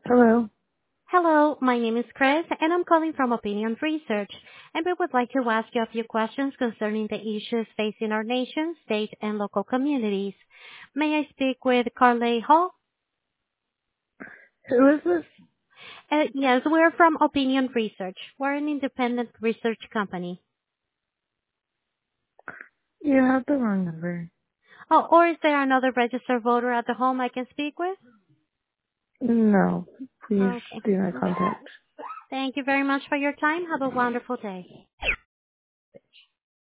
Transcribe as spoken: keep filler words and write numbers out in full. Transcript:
Hello. Hello, my name is Chris, and I'm calling from Opinion Research, and we would like to ask you a few questions concerning the issues facing our nation, state, and local communities. May I speak with Carly Hall? Who is this? Uh, yes, we're from Opinion Research. We're an independent research company. You have the wrong number. Oh, or is there another registered voter at the home I can speak with? No. Please Okay. do not contact. Thank you very much for your time. Have a wonderful day.